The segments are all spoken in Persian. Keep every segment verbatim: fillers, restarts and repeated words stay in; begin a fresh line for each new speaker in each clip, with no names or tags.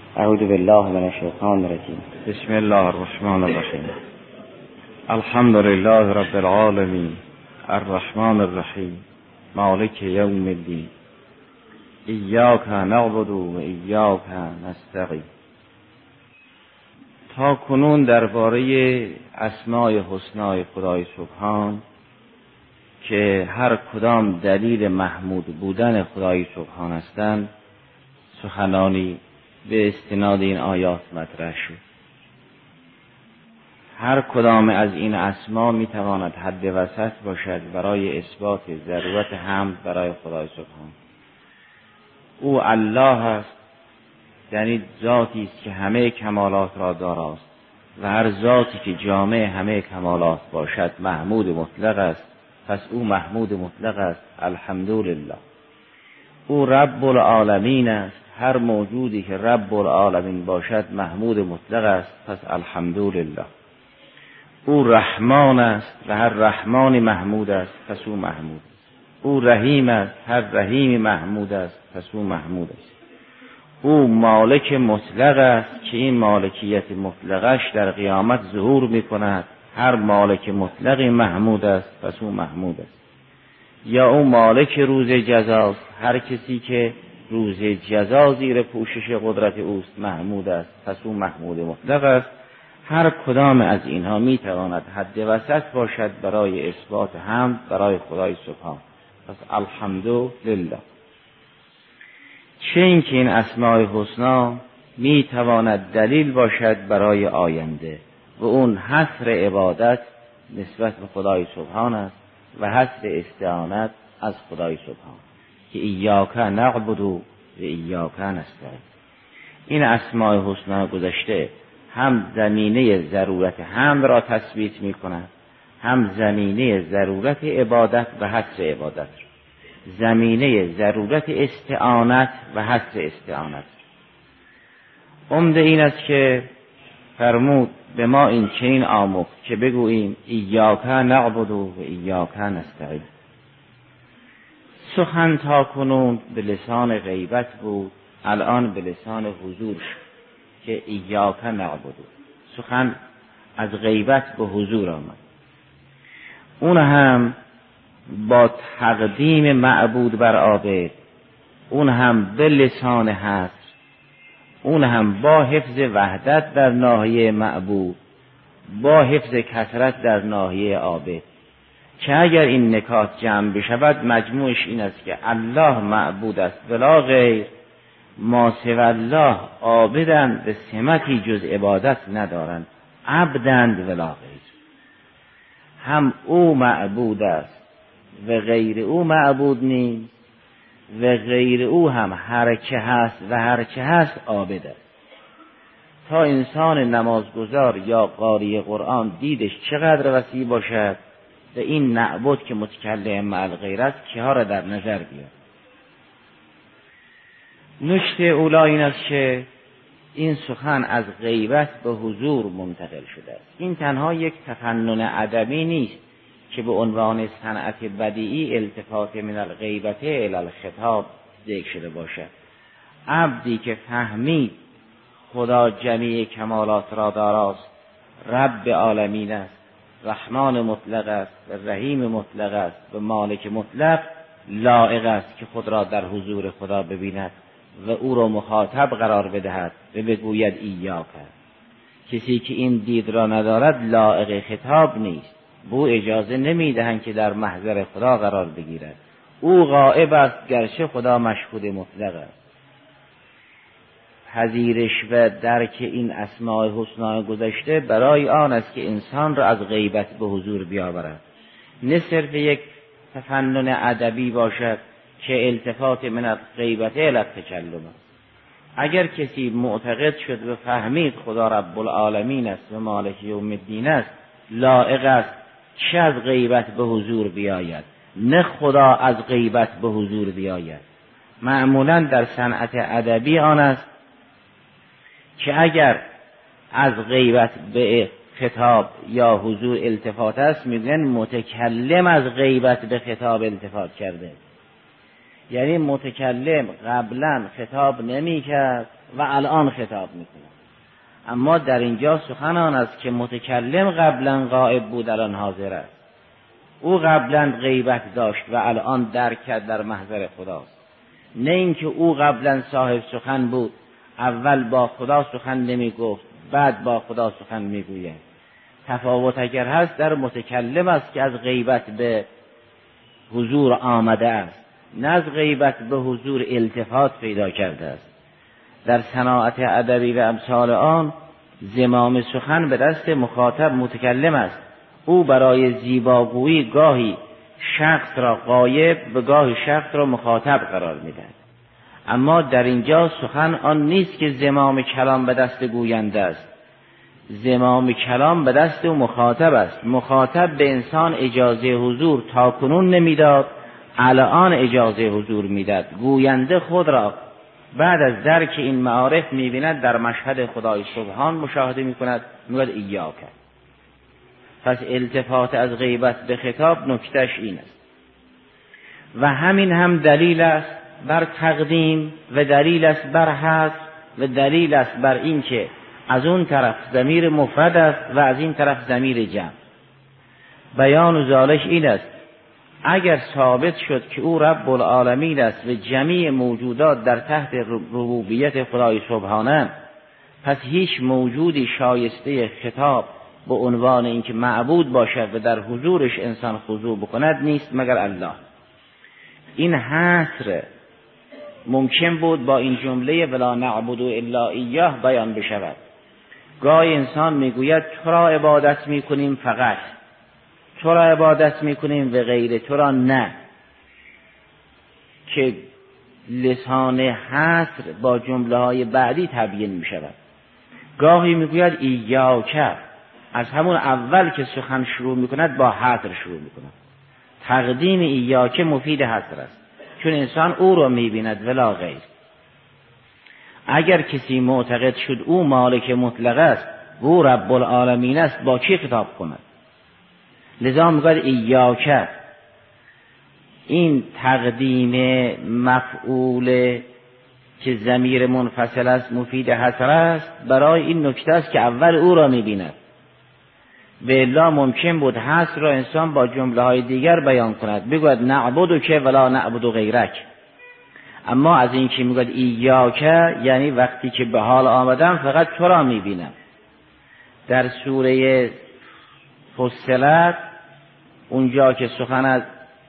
اعوذ بالله من الشیطان الرجیم.
بسم الله الرحمن الرحیم. الحمد لله رب العالمین الرحمن الرحیم مالک یوم الدین ایاک نعبد و ایاک نستعین. تا کنون درباره اسماء حسنای خدای سبحان که هر کدام دلیل محمود بودن خدای سبحان هستند سخنانی به استناد این آیات مطرح شد. هر کدام از این اسما می تواند حد وسط باشد برای اثبات ضرورت حمد برای خدای سبحان. او الله است، یعنی ذاتی است که همه کمالات را داراست و هر ذاتی که جامع همه کمالات باشد محمود مطلق است، پس او محمود مطلق است. الحمدلله. او رب العالمین است، هر موجودی که رب العالمین باشد محمود مطلق است، پس الحمدلله. او رحمان است و هر رحمان محمود است، پس او محمود است. او رحیم است، هر رحیم محمود است، پس او محمود است. او مالک مطلق است که این مالکیت مطلقش در قیامت ظهور می کند. هر مالک مطلقی محمود است، پس او محمود است. یا او مالک روز جزاست، هر کسی که روز جزا زیر پوشش قدرت اوست محمود است، پس او محمود مطلق است. هر کدام از اینها می تواند حد وسط باشد برای اثبات حمد برای خدای سبحان، پس الحمدلله. چه این که این اسماء حسنا می تواند دلیل باشد برای آینده و اون حصر عبادت نسبت به خدای سبحان است و حصر استعانت از خدای سبحان که ایاک نعبد و ایاک نستعین. این اسماء حسنا گذشته هم زمینه ضرورت حمد را تثبیت می کند، هم زمینه ضرورت عبادت و حصر عبادت، زمینه ضرورت استعانت و حصر استعانت. عمده این است که فرمود به ما این چنین آموخت که بگوییم ایاک نعبد و ایاک نستعین. سخن تا کنون به لسان غیبت بود، الان به لسان حضور شد که ایاک نعبد. سخن از غیبت به حضور آمد، اون هم با تقدیم معبود بر عابد، اون هم به لسان حصر، اون هم با حفظ وحدت در ناحیه معبود، با حفظ کثرت در ناحیه عابد، که اگر این نکات جمع بشود مجموعش این است که الله معبود است بلا غیر، ما سوی الله عابدند به سمتی جز عبادت ندارند، عبدند ولا غیر. هم او معبود است و غیر او معبود نیست و غیر او هم هر چه هست و هر چه هست عابد است. تا انسان نمازگزار یا قاری قرآن دیدش چقدر وسیع باشد و این نعبد که متکلم مع الغیر است که ها را در نظر بیاد. نکته اولا این است که این سخن از غیبت به حضور منتقل شده است. این تنها یک تفنن ادبی نیست که به عنوان صنعت بدیعی التفات من الغیبت الی الخطاب ذکر شده باشد. عبدی که فهمید خدا جمیع کمالات را داراست، رب عالمین است، رحمان مطلق است و رحیم مطلق است و مالک مطلق، لایق است که خود را در حضور خدا ببیند و او را مخاطب قرار بدهد و بگوید ایاک. کسی که این دید را ندارد لایق خطاب نیست، بو اجازه نمیدهند که در محضر خدا قرار بگیرد. او غائب است گرچه خدا مشهود مطلق است. پذیرش و درک این اسماء حسنا گذشته برای آن است که انسان را از غیبت به حضور بیاورد، نه صرف یک تفنن ادبی باشد که التفات من الغیبت الی التکلم است. اگر کسی معتقد شد و فهمید خدا رب العالمین است و مالک یوم الدین است، لایق است چه از غیبت به حضور بیاید، نه خدا از غیبت به حضور بیاید. معمولا در صنعت ادبی آن است که اگر از غیبت به خطاب یا حضور التفات است میگن متکلم از غیبت به خطاب التفات کرده. یعنی متکلم قبلا خطاب نمی کرد و الان خطاب میکنه. اما در اینجا سخن آن است که متکلم قبلا غائب بود الان حاضر است. او قبلا غیبت داشت و الان درک کرد در محضر خداست. نه اینکه او قبلا صاحب سخن بود، اول با خدا سخن نمی گفت بعد با خدا سخن می گوید. تفاوت اگر هست در متکلم است که از غیبت به حضور آمده است، نه از غیبت به حضور التفات پیدا کرده است. در صناعت ادبی و امثال آن زمام سخن به دست مخاطب متکلم است. او برای زیباگویی گاهی شخص را غایب و گاهی شخص را مخاطب قرار می‌دهد. اما در اینجا سخن آن نیست که زمام کلام به دست گوینده است. زمام کلام به دست او مخاطب است. مخاطب به انسان اجازه حضور تا کنون نمیداد، الان اجازه حضور میداد. گوینده خود را بعد از درک این معارف می‌بیند در مشهد خدای سبحان مشاهده می‌کند، می‌گوید ایاک. پس التفات از غیبت به خطاب نکتهش این است. و همین هم دلیل است بر تقدیم و دلیل است بر حذف و دلیل است بر این که از اون طرف ضمیر مفرد است و از این طرف ضمیر جمع. بیان و ذالک این است اگر ثابت شد که او رب العالمین است و جمیع موجودات در تحت ربوبیت خدای سبحانه، پس هیچ موجودی شایسته خطاب به عنوان اینکه معبود باشد و در حضورش انسان خضوع بکند نیست مگر الله. این حصر ممکن بود با این جمله ولا نعبد الا ایاه بیان بشود. گاهی انسان میگوید تو را عبادت میکنیم فقط، تو را عبادت میکنیم و غیر تو را نه، که لسان حصر با جمله های بعدی تبیین میشود. گاهی میگوید ایاک، از همون اول که سخن شروع میکند با حصر شروع میکند. تقدیم ایاک مفید حصر است، چون انسان او را میبیند ولا غیر. اگر کسی معتقد شد او مالک مطلق است و او رب العالمین است، با کی خطاب کند؟ لذا میگوید ایاک. این تقدیم مفعول که ضمیر منفصل است مفید حصر است برای این نکته است که اول او را میبیند. و الا ممکن بود حصر را انسان با جمله های دیگر بیان کند، بگوید نعبدو که ولا نعبدو غیرک. اما از این که میگوید ایاک یعنی وقتی که به حال آمدم فقط تو را میبینم. در سوره فصلت اونجا که سخن از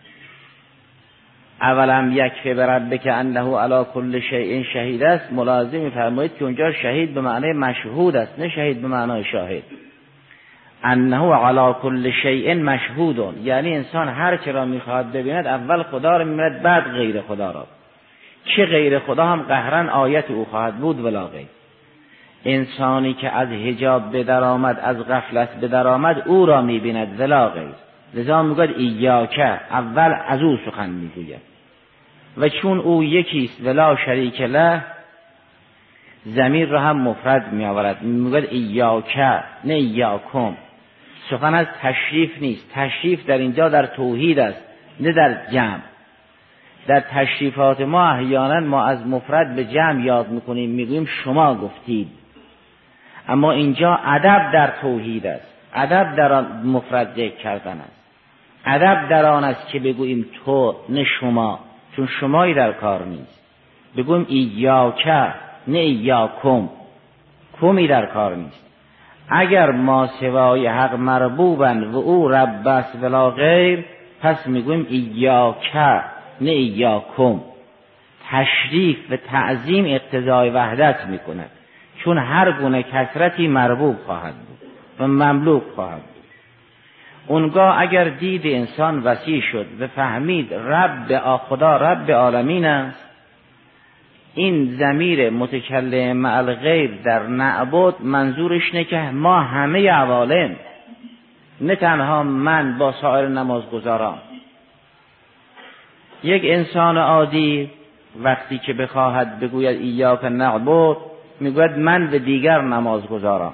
اولم یکفی بربک انه علی کل شیء شهید است، ملاحظه می‌فرمایید که اونجا شهید به معنی مشهود است، نه شهید به معنی شاهد. انه علی کل شیء مشهود، یعنی انسان هر چه را میخواهد ببیند اول خدا را میبیند بعد غیر خدا را. چه غیر خدا هم قهرن آیت او خواهد بود ولا غیر. انسانی که از حجاب به در آمد، از غفلت به در آمد، او را میبیند ولا غیر. لذا میگوید ایاک، اول از او سخن میگوید. و چون او یکیست ولا شریک له، ضمیر را هم مفرد میآورد، میگوید ایاک نه ایاکم. سخن از تشریف نیست، تشریف در اینجا در توحید است نه در جمع. در تشریفات ما احیانا ما از مفرد به جمع یاد میکنیم، میگوییم شما گفتید، اما اینجا ادب در توحید است، ادب در آن مفرد ذکر کردن است. ادب در آن است که بگوییم تو نه شما، چون شمایی در کار نیست. بگوییم ایاک نه ایاکم، کمی در کار نیست. اگر ما سوای حق مربوبن و او رب است ولا غیر، پس میگوییم ایاک نه ایاکم. تشریف و تعظیم اقتضای وحدت میکند، چون هر گونه کثرتی مربوب خواهد بود و مملوک خواهد بود. اونگاه اگر دید انسان وسیع شد و فهمید رب خدا رب عالمین است، این ضمیر متکلم مع الغیر در نعبد منظورش نه که ما همه عوالم، نه تنها من با سایر نمازگزاران. یک انسان عادی وقتی که بخواهد بگوید ایاک نعبد، میگوید من و دیگر نمازگزاران.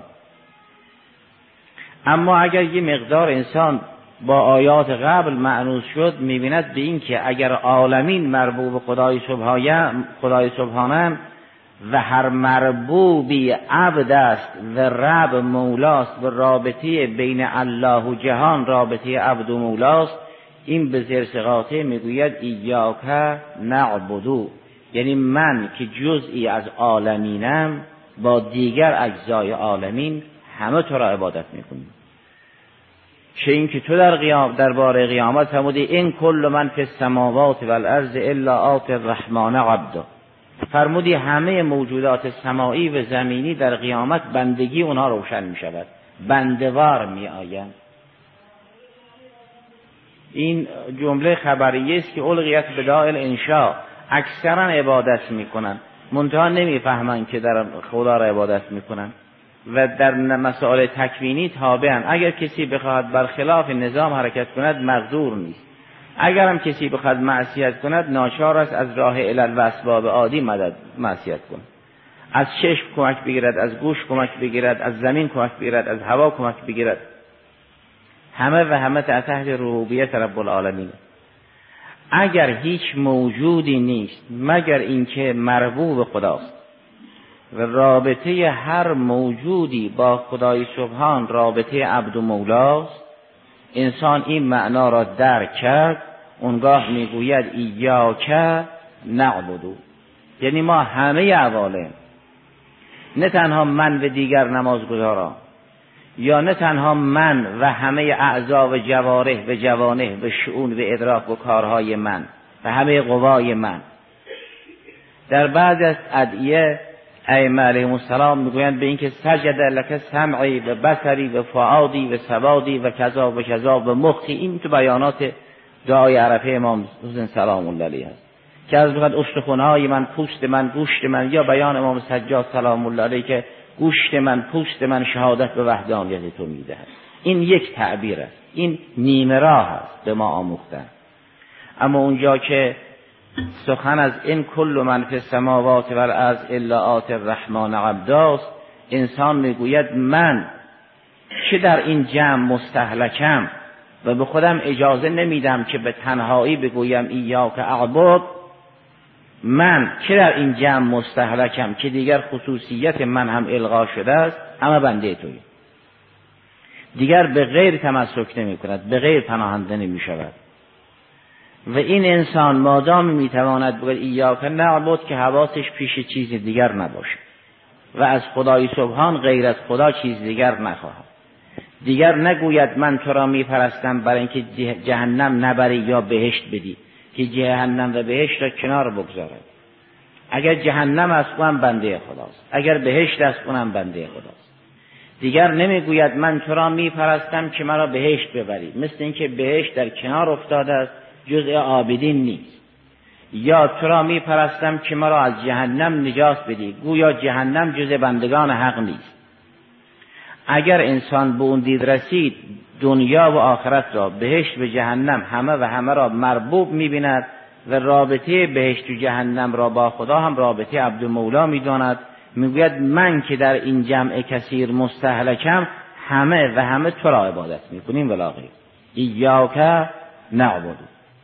اما اگر یه مقدار انسان با آیات قبل معنوس شد، میبیند به این که اگر عالمین مربوب خدای سبحانه خدای سبحانه و هر مربوبی عبد است و رب مولاست و رابطه بین الله و جهان رابطه عبد و مولاست، این به زرس قاطع میگوید ایاک نعبدو، یعنی من که جزئی از عالمینم با دیگر اجزای عالمین همه تو را عبادت میکنیم. چه این که تو در قیام درباره قیامت فرمودی این کل من فی السماوات والارض الا آتی الرحمن عبدا، فرمودی همه موجودات سماعی و زمینی در قیامت بندگی اونها روشن می شود، بندوار می آیند. این جمله خبریه است که القیت بداء الانشاء، اکثرا عبادت می کنند منتها نمی فهمند که در خدا را عبادت می کنند و در مسائل تکوینی تابعن. اگر کسی بخواهد برخلاف نظام حرکت کند مقدور نیست، اگر هم کسی بخواهد معصیت کند ناچار است از راه علل و اسباب عادی مدد معصیت کند، از چشم کمک بگیرد، از گوش کمک بگیرد، از زمین کمک بگیرد، از هوا کمک بگیرد، همه و همه تحت ربوبیت رب العالمین. اگر هیچ موجودی نیست مگر اینکه مربوب خداست و رابطه هر موجودی با خدای سبحان رابطه عبد و مولاست، انسان این معنا را درک کرد، اونگاه میگوید ایاک نعبدو، یعنی ما همه عوالم، نه تنها من و دیگر نمازگزاران، یا نه تنها من و همه اعضا و جوارح و جوانح و شؤون و ادراک و کارهای من و همه قوای من. در بعض از ادعیه ائمه علیهم السلام میگویند به اینکه سجد لک سمعی و بصری و فؤادی و سوادی و کذا و کذا و مخی، این تو بیانات دعای عرفه امام حسین سلام الله علیه است که از بخواد استخوان‌های من، پوست من، گوشت من، یا بیان امام سجاد سلام الله علیه که گوشت من، پوست من شهادت به وحدانیت تو میدهد. این یک تعبیر است، این نیمه راه است به ما آموختن. اما اونجا که سخن از این کل من فی السماوات والارض الا آتی الرحمن عبداست، انسان میگوید من چه در این جمع مستهلکم و به خودم اجازه نمیدم که به تنهایی بگویم ایاک اعبد، من چه در این جمع مستهلکم که دیگر خصوصیت من هم الغا شده است، اما بنده تویی، دیگر به غیر تمسک نمی کند، به غیر پناهنده نمی شود. و این انسان مادام میتواند بگوید ایاک نعبد که حواسش پیش چیز دیگر نباشه و از خدای سبحان غیر از خدا چیز دیگر نخواهد، دیگر نگوید من تو را میپرستم برای اینکه جهنم نبری یا بهشت بدی، که جهنم و بهشت را کنار بگذارد. اگر جهنم است اونم بنده خداست، اگر بهشت است اونم بنده خداست. دیگر نمیگوید من تو را میپرستم که مرا بهشت ببری، مثل اینکه بهشت در کنار افتاده است جزء عابدین نیست، یا تو را میپرستم که مرا از جهنم نجات بدی، گویا جهنم جزء بندگان حق نیست. اگر انسان به اون دید رسید دنیا و آخرت را، بهشت و جهنم همه و همه را مربوب می‌بیند و رابطه بهشت و جهنم را با خدا هم رابطه عبد و مولا می‌داند، میگوید من که در این جمع کثیر مستهلکم همه و همه تو را عبادت می‌کنیم ولا غیر. ایاک نعبد،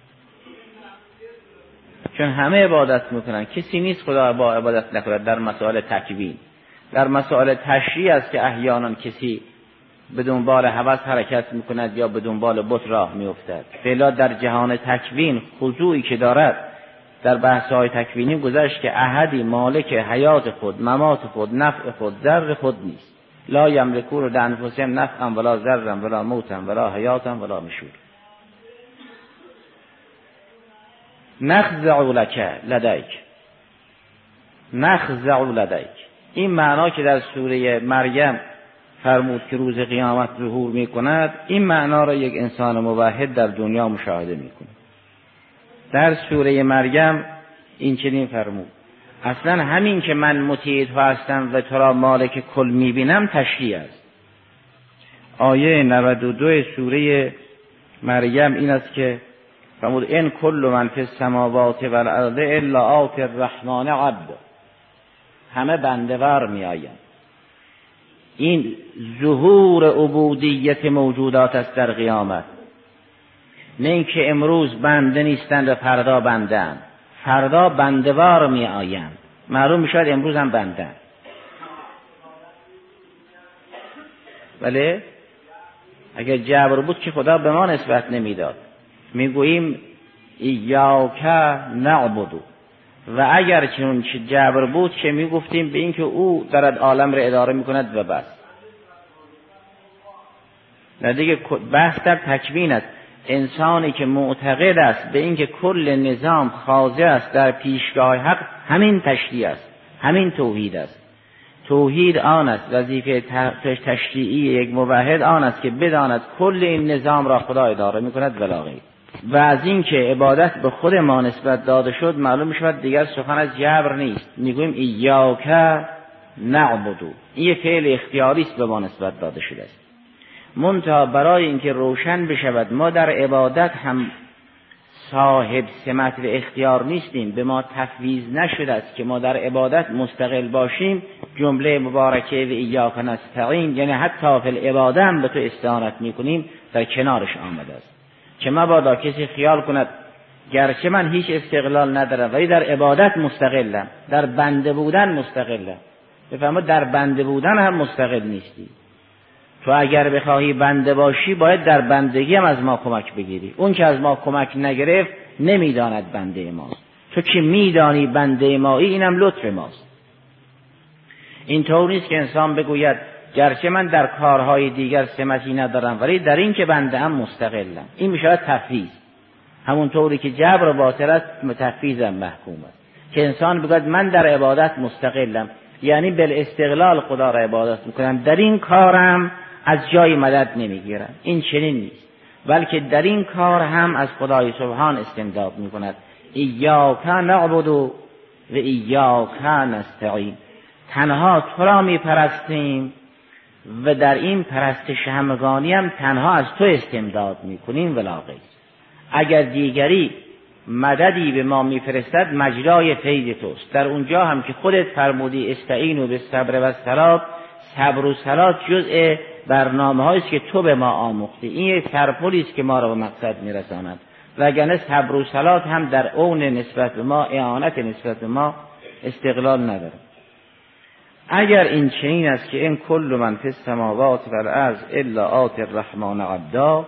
چون همه عبادت می‌کنن، کسی نیست خدا با عبادت نکند. در مسائل تکوین، در مسائل تشریع است که احیانا کسی به دنبال هوس حرکت میکند یا به دنبال بت راه میافتد. فعلا در جهان تکوین خضوعی که دارد در بحث‌های تکوینی گذشت که احدی مالک حیات خود، ممات خود، نفع خود، ضر خود نیست. لا یملکون لانفسهم نفعا ولا ضرا ولا موتا ولا حیاتا ولا نشور. نخضع لک لدیک، نخضع لدیک، این معنا که در سوره مریم فرمود که روز قیامت ظهور می کند، این معنا را یک انسان موحد در دنیا مشاهده می کند. در سوره مریم این چنین فرمود، اصلا همین که من مطیع تو هستم و تو را مالک کل می بینم تشریع است. آیه نود و دو سوره مریم این است که فرمود ان کل من فی السماوات والارض الا آتی الرحمن عبد، همه بنده‌وار می آیند. این ظهور عبودیت موجودات است در قیامت، نه اینکه امروز بنده نیستند و فردا بنده‌اند، فردا بنده‌وار می آیند معلوم میشد امروز هم بنده. ولی اگر جبر بود که خدا به ما نسبت نمیداد. میگوییم ایاک نعبد، و اگر چون جبر بود که میگفتیم به این که او دارد عالم را اداره میکند و بس. نه دیگه بحث در تکوین است. انسانی که معتقد است به این که کل نظام خاضع است در پیشگاه حق، همین تشریع است، همین توحید است. توحید آن است، وظیفه تشریعی یک موحد آن است که بداند کل این نظام را خدا اداره میکند ولا غیر. و از این که عبادت به خود ما نسبت داده شد معلوم میشود دیگر سخن از جبر نیست. میگوییم ایاک نعبد، این فعل اختیاری است به ما نسبت داده شده است. منتها برای اینکه روشن بشود ما در عبادت هم صاحب سمت و اختیار نیستیم، به ما تفویض نشده است که ما در عبادت مستقل باشیم، جمله مبارکه و ایاک نستعین، یعنی حتی فی العباده هم به تو استعانت میکنیم، در کنارش آمده است. که مبادا کسی خیال کند گرچه من هیچ استقلال ندارم ولی در عبادت مستقلم، در بنده بودن مستقلم. بفهمید در بنده بودن هم مستقل نیستی. تو اگر بخواهی بنده باشی باید در بندگی هم از ما کمک بگیری. اون که از ما کمک نگرفت نمیداند بنده ماست. تو که میدانی بنده مایی، اینم لطف ماست. این طور نیست که انسان بگوید گرچه من در کارهای دیگر سمتی ندارم ولی در این که بنده هم مستقلم. این میشه تفویض. همون طوری که جبر باطل است، تفویض هم محکوم است. که انسان بگوید من در عبادت مستقلم، یعنی بالاستقلال خدا را عبادت میکنم، در این کارم از جای مدد نمیگیرم. این چنین نیست، بلکه در این کار هم از خدای سبحان استمداد میکند. ایاک نعبد و ایاک نستعین، تنها تو را میپرستیم و در این پرستش همگانی هم تنها از تو استمداد میکنیم ولا غیر. اگر دیگری مددی به ما میفرستد مجرای فیض توست. در اونجا هم که خودت فرمودی استعینوا بالصبر و الصلاة، صبر و صلات جزء برنامه هاییست که تو به ما آموختی. این یک سرپلی است که ما را به مقصد میرساند. وگرنه صبر و صلات هم در اون نسبت به ما، اعانت نسبت به ما استقلال نداره. اگر این چنین است که این کل من فی السماوات و الارض الا آتی الرحمن عبدا،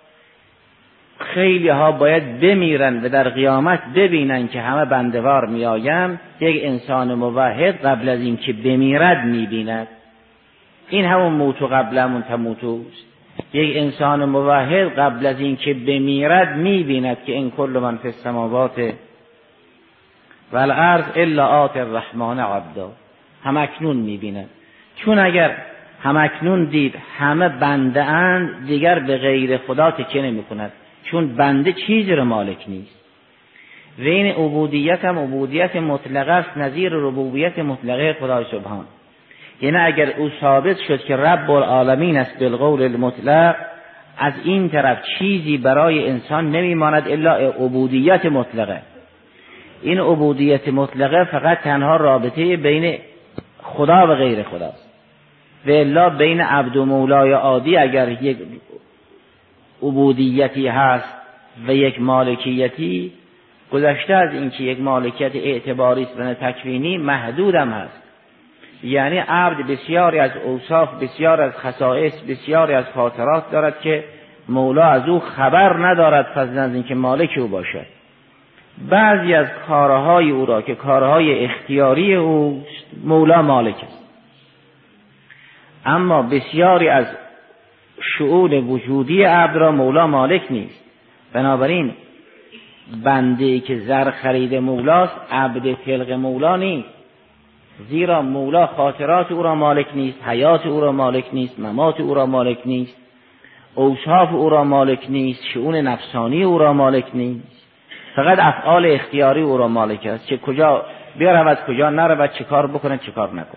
خیلی ها باید بمیرن و در قیامت ببینن که همه بندوار می آیم. یک انسان موحد قبل از این که بمیرد می بیند. این همون موتو قبل همون تموتوست. یک انسان موحد قبل از این که بمیرد می بیند که این کل من فی السماوات و الارض الا آتی الرحمن عبدا، همکنون می بیند. چون اگر همکنون دید همه بنده اند، دیگر به غیر خدا تکیه نمی کند، چون بنده چیزی رو مالک نیست. و این عبودیت هم عبودیت مطلقه است، نظیر ربوبیت مطلقه خدای سبحان. یعنی اگر او ثابت شد که رب العالمین است بالقول المطلق، از این طرف چیزی برای انسان نمیماند الا عبودیت مطلقه. این عبودیت مطلقه فقط تنها رابطه بین خدا و غیر خداست. و الا بین عبد و مولای عادی اگر یک عبودیتی هست و یک مالکیتی، گذشته از این که یک مالکیت اعتباری است و نه تکوینی، محدود هم هست. یعنی عبد بسیاری از اوصاف، بسیار از خصائص، بسیاری از خاطرات دارد که مولا از او خبر ندارد فضلا از این که مالک او باشد. بعضی از کارهای او را که کارهای اختیاری او مولا مالک است، اما بسیاری از شؤون وجودی عبد را مولا مالک نیست. بنابراین بنده که زر خرید مولاست، عبد خلق مولا نیست. زیرا مولا خاطرات او را مالک نیست، حیات او را مالک نیست، ممات او را مالک نیست، اوصاف او را مالک نیست، شؤون نفسانی او را مالک نیست. فقط افعال اختیاری او را مالک است، چه کجا برود کجا نرود، چه کار بکنه چه کار نکنه.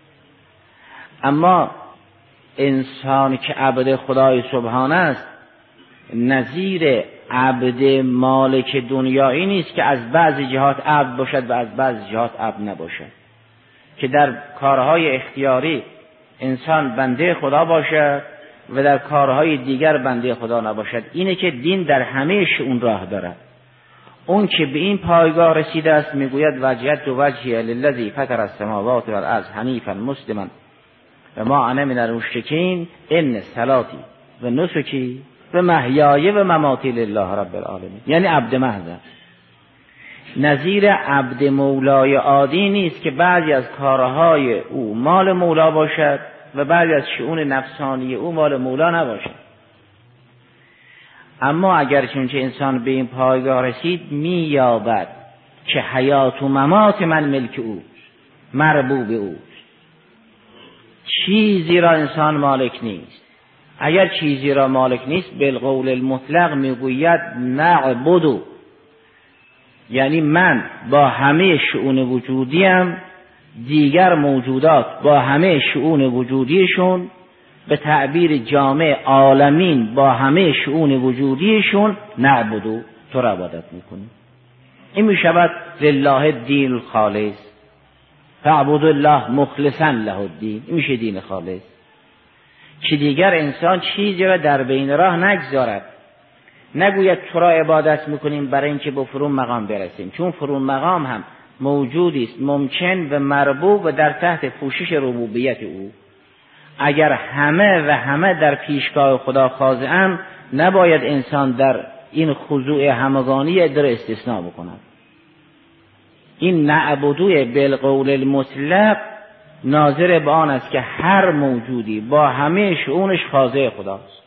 اما انسان که عبد خدای سبحان است نظیر عبد مالک دنیایی نیست که از بعضی جهات عبد باشد و از بعضی جهات عبد نباشد. که در کارهای اختیاری انسان بنده خدا باشد و در کارهای دیگر بنده خدا نباشد. اینه که دین در همه شؤون راه دارد. اون که به این پایگاه رسیده است میگوید وجهت و وجهی للذی فطر السماوات والارض حنیفا مسلما و ما انا من المشرکین ان صلاتی و نسکی و محیای و مماتی لله رب العالمین. یعنی عبد محض، نظیر عبد مولای عادی نیست که بعضی از کارهای او مال مولا باشد و بعضی از شؤون نفسانی او مال مولا نباشد. اما اگر چونچه انسان به این پایگاه رسید مییابد که حیات و ممات من ملک او، مربوب او، چیزی را انسان مالک نیست. اگر چیزی را مالک نیست بالقول المطلق میگوید نعبدو، یعنی من با همه شؤون وجودیم، دیگر موجودات با همه شؤون وجودیشون، به تعبیر جامع عالمین با همه شؤون وجودیشون نعبدو، تو را عبادت میکنیم. این میشود لله الدین الخالص، فاعبد الله مخلصا له الدین. این میشه دین خالص که دیگر انسان چیزی را در بین راه نگذارد، نگوید تو را عبادت میکنیم برای اینکه به فرون مقام برسیم، چون فرون مقام هم موجودی است ممکن و مربوب و در تحت پوشش ربوبیت او. اگر همه و همه در پیشگاه خدا خاضعند، نباید انسان در این خضوع همگانی در استثناء بکند. این نعبدوی بالقول المطلق ناظر به آن است که هر موجودی با همه شؤونش خاضع خداست.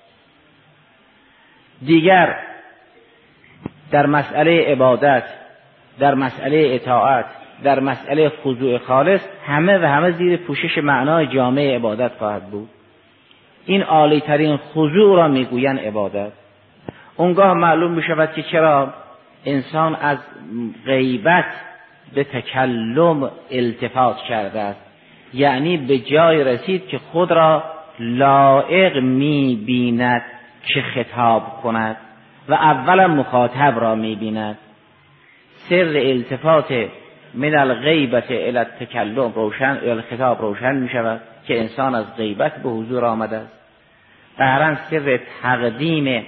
دیگر در مسئله عبادت، در مسئله اطاعت، در مسئله خضوع خالص همه و همه زیر پوشش معنای جامع عبادت خواهد بود. این عالی ترین خضوع را میگویند عبادت. اونگاه معلوم میشود که چرا انسان از غیبت به تکلم التفات کرده است، یعنی به جای رسید که خود را لایق میبیند که خطاب کند و اولا مخاطب را میبیند. سر التفات من الغیبت الی التکلم روشن، الی الخطاب روشن میشود که انسان از غیبت به حضور آمده است. قهرن سر تقدیم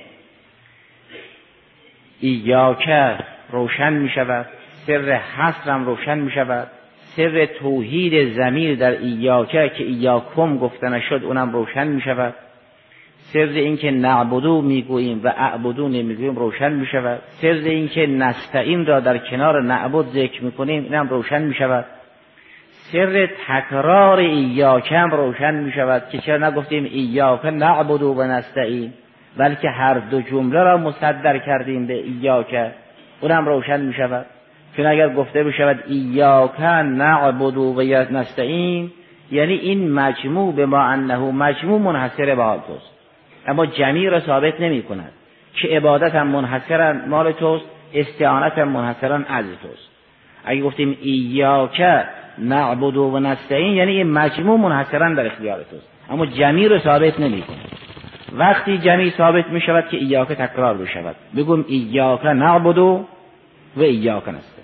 ایاک روشن میشود، سر حصرم روشن میشود، سر توحید ضمیر در ایاک که ایاکم گفته نشد اونم روشن میشود، سر این که نعبدو میگوییم و اعبدو نمیگوییم روشن میشود، سر این که نستعین را در کنار نعبد ذکر میکنیم اینم روشن میشود، سر تکرار ایاک هم روشن میشود که چرا نگفتیم ایاک نعبدو و نستعین، بلکه هر دو جمله را مصدر کردیم به ایاک، اونم روشن میشود. چون اگر گفته بشود ایاک نعبدو و نستعین، یعنی این مجموع به ما انه مجموع منحصر به حال توست، اما جمیع را ثابت نمی کند که عبادت هم منحصرا مال توست، استعانت هم منحصرا از توست. اگه گفتیم ایاک نعبدو و نستعین، یعنی این مجموع منحصرا در اختیار توست، اما جمیع را ثابت نمی کند. وقتی جمیع ثابت می شود که ایاک تکرار بشود، بگویم ایاک نعبدو و ایاک نستعین.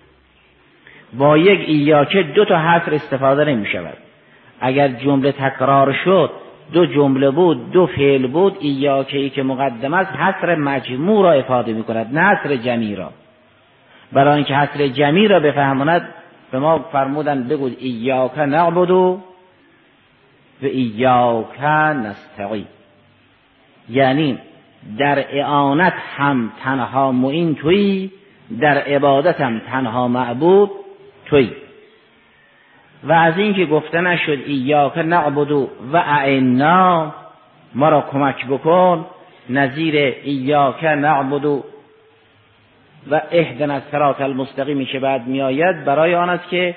با یک ایاک دو تا حصر استفاده نمی شود. اگر جمله تکرار شد، دو جمله بود، دو فعل بود، ایاکی که مقدم است حصر مجموع را افاده می کند، نه حصر جمیع را. برای اینکه حصر جمیع را بفهماند به ما فرمودند بگو ایاک نعبدو و ایاک نستعین، یعنی در اعانت هم تنها معین تویی، در عبادت هم تنها معبود تویی. و از این که گفته نشد ایاک نعبدو و اعنا، ما را کمک بکن، نظیر ایاک نعبدو و اهدنا الصراط المستقیم که بعد می آید برای آن است که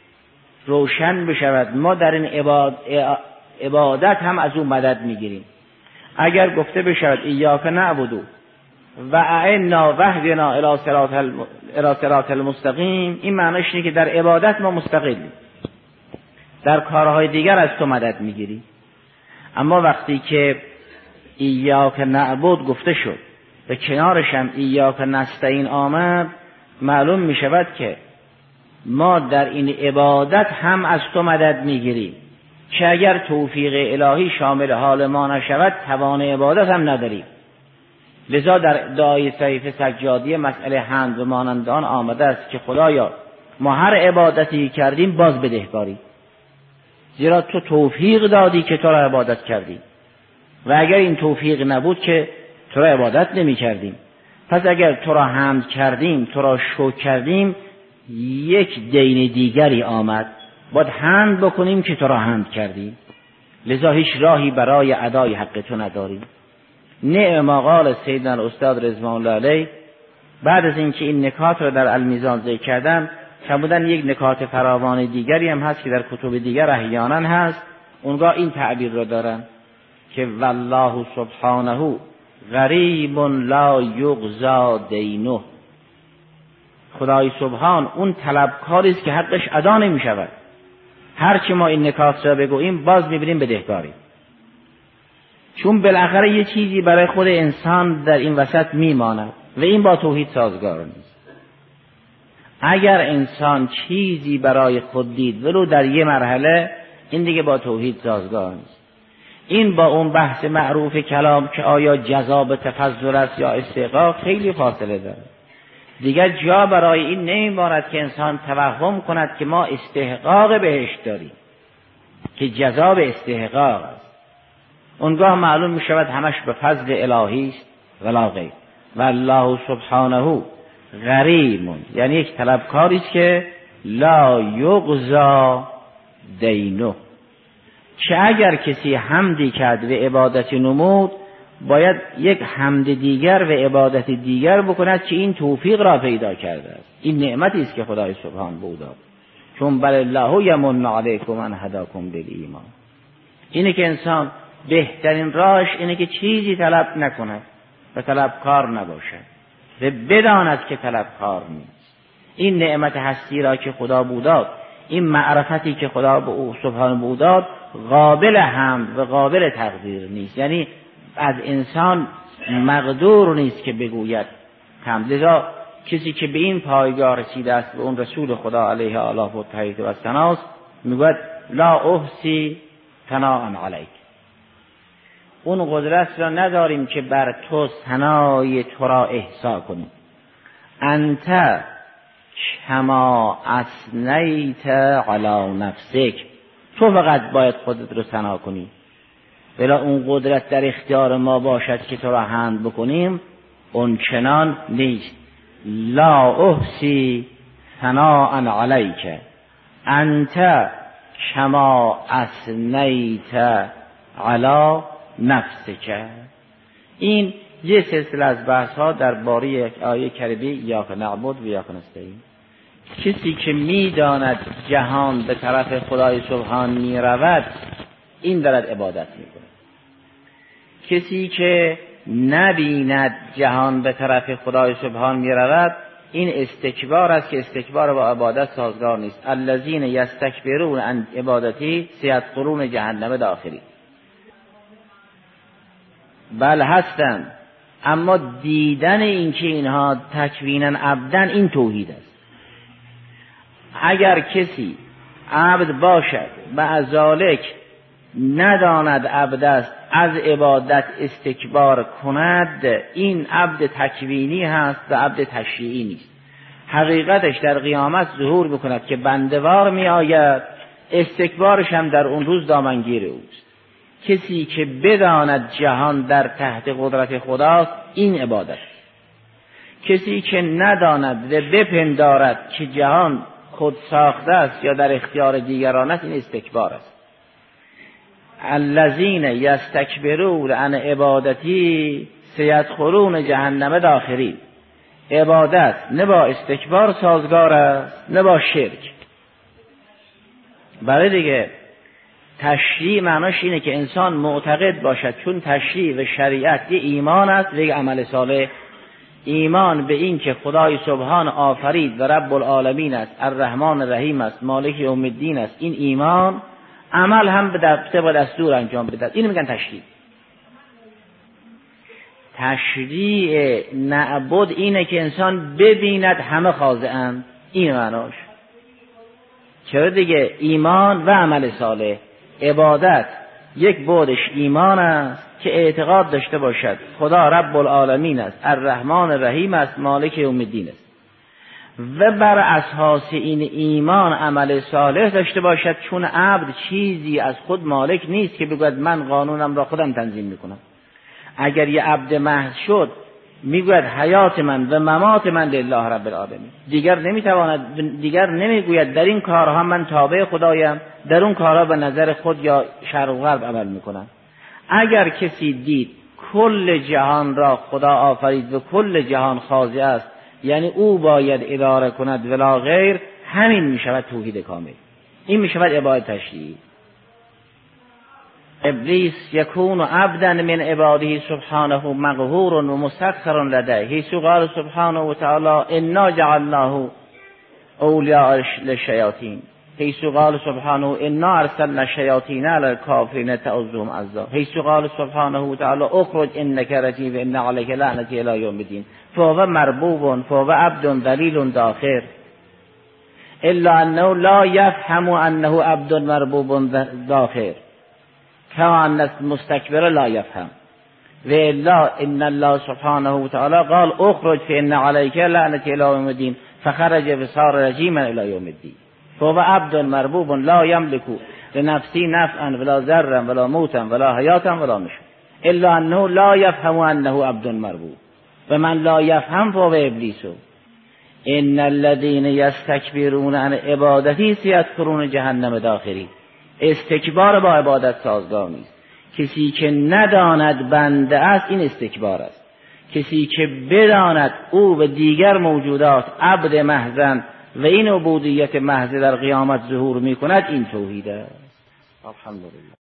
روشن بشود ما در این عباد عبادت هم از اون مدد می گیریم. اگر گفته بشود ایاک نعبدو و اعنا واهدنا الی صراط الی صراط المستقیم، این معنیش اینه که در عبادت ما مستقلیم، در کارهای دیگر از تو مدد میگیری. اما وقتی که ایاک نعبد گفته شد و کنارش هم ایاک نستعین آمد، معلوم میشود که ما در این عبادت هم از تو مدد میگیریم که اگر توفیق الهی شامل حال ما نشود توان عبادت هم نداریم. لذا در دعای صحیفه سجادی مسئله حمد و مانند آن آمده است که خدایا ما هر عبادتی کردیم باز بدهکاری، زیرا تو توفیق دادی که تو را عبادت کردیم و اگر این توفیق نبود که تو را عبادت نمی کردیم. پس اگر تو را حمد کردیم، تو را شکر کردیم، یک دین دیگری آمد، باید حمد بکنیم که تو را حمد کردیم، لذا هیچ راهی برای ادای حق تو نداریم. نعم قال سیدنا الاستاد رضوان الله علیه بعد از اینکه این نکات را در المیزان ذکر کردم، فرمودن یک نکات فراوان دیگری هم هست که در کتب دیگر احیانا هست، اونگاه این تعبیر را دارن که والله سبحانه غریب لا یغزا دینه. خدای سبحان اون طلبکاری است که حقش ادا نمی شود. هرچی ما این نکات را بگوییم باز میبینیم بدهکاری، چون بالاخره یه چیزی برای خود انسان در این وسط میماند و این با توحید سازگار نیست. اگر انسان چیزی برای خود دید ولو در یه مرحله، این دیگه با توحید سازگار نیست. این با اون بحث معروف کلام که آیا جزا به تفضل است یا استحقاق خیلی فاصله داره. دیگر جا برای این نمیماند که انسان توهم کند که ما استحقاق بهشت داریم، که جزا به استحقاق است. اونگاه معلوم می شود همش به فضل الهی است ولا غیر. و الله سبحانه غریمون، یعنی یک طلبکاری است که لا یغزا دینه، که اگر کسی حمدی کرد و عبادتی نمود، باید یک حمد دیگر و عبادت دیگر بکند که این توفیق را پیدا کرده است. این نعمتی است که خدای سبحان به او داد، چون بل الله یمن علیکم ان هداکم بالایمان. اینه که انسان بهترین راهش اینه که چیزی طلب نکند و طلبکار نباشد و بداند که طلبکار نیست. این نعمت هستی را که خدا به او داد، این معرفتی که خدا به او سبحان به او داد، قابل حمد و قابل تقدیر نیست، یعنی از انسان مقدور نیست که بگوید حمد. لذا کسی که به این پایگاه رسیده است، به اون رسول خدا علیه آله و تحیید و ثناست، میگوید لا احصی ثناء علیک. اون قدرت را نداریم که بر تو ثنای تو را احصا کنیم. انت کما اثنیت علی نفسک، تو فقط باید خودت رو ثنا کنی، ولی اون قدرت در اختیار ما باشد که تو را حمد بکنیم، اون چنان نیست. لا احصی ثناء علیک انت کما اثنیت علی نفسک. این یه سلسله از بحث ها درباره یک آیه کریمه ایاک نعبد و ایاک نستعین. کسی که میداند جهان به طرف خدای سبحان می رود، این دارد عبادت می کند. کسی که نبیند جهان به طرف خدای سبحان می رود، این استکبار است که استکبار با عبادت سازگار نیست. الذین یستکبرون عن عبادتی سیدخلون جهنم داخلی. بل هستند، اما دیدن این که اینها تکوینن عبدن، این توحید است. اگر کسی عبد باشد و از ذالک نداند عبد است، از عبادت استکبار کند، این عبد تکوینی هست و عبد تشریعی نیست. حقیقتش در قیامت ظهور بکند که بندوار می آید، استکبارش هم در اون روز دامنگیر اوست. کسی که بداند جهان در تحت قدرت خداست، این عبادت. کسی که نداند و بپندارد که جهان خود ساخته است یا در اختیار دیگران است، این استکبار است. الذین یستکبرون عن عبادتی سیدخلون جهنم داخلی. عبادت نه با استکبار سازگار است نه با شرک. برای دیگه تشریع معناش اینه که انسان معتقد باشد، چون تشریع و شریعت یه ایمان است و یک عمل صالح. ایمان به این که خدای سبحان آفرید و رب العالمین است، الرحمن الرحیم است، مالک یوم الدین است، این ایمان. عمل هم به طبق دستور انجام بدهد، اینو میگن تشریع. تشریع نعبد اینه که انسان ببیند همه خاضعند، این معناش. چرا دیگه؟ ایمان و عمل صالح. عبادت
یک بعدش ایمان است که اعتقاد داشته باشد خدا رب العالمین است، الرحمن الرحیم است، مالک یوم الدین است، و بر اساس این ایمان عمل صالح داشته باشد، چون عبد چیزی از خود مالک نیست که بگوید من قانونم را خودم تنظیم میکنم. اگر یه عبد محض شد میگوید حیات من و ممات من لله رب العالمین، دیگر نمیتواند، دیگر نمیگوید در این کارها من تابع خدایم، در اون کارها به نظر خود یا شرق و غرب عمل میکنم. اگر کسی دید کل جهان را خدا آفرید و کل جهان خاضع است، یعنی او باید اداره کند ولا غیر، همین میشود توحید کامل، این میشود عبادت تشریعی. ابلیس یکون عبدا من عباده سبحانه مقهور و مسخر لدیه، حیث قال سبحانه و تعالی انا جعلناه اولیاء للشیاطین، حیث قال سبحانه انا ارسلنا الشیاطین علی الکافرین تعظهم عزا، حیث قال سبحانه و تعالی اخرج انک رجیم ان علیک لعنتی الی یوم الدین، فهو مربوب فهو عبد ذلیل داخر، الا انه لا یفهم انه عبد مربوب داخر کما ان المستكبر لا يفهم، و الا ان الله سبحانه و تعالی قال اخرج فان عليك لعنتي الى يوم الدين فخرج بصار رجيما الى يوم الدين، فهو عبد مربوب لا يملك لنفسه نفعا ولا ضرا ولا موتا ولا حیاتا ولا نشورا، الا انه لا يفهم انه عبد مربوب، و من لا يفهم فهو ابلیس، ان الذين يستكبرون عن عبادتي سيدخلون جهنم داخرين. استکبار با عبادت سازگار نیست. کسی که نداند بنده است این استکبار است، کسی که بداند او و دیگر موجودات عبد محضن و این عبودیت محض در قیامت ظهور می کند این توحید است. الحمدلله.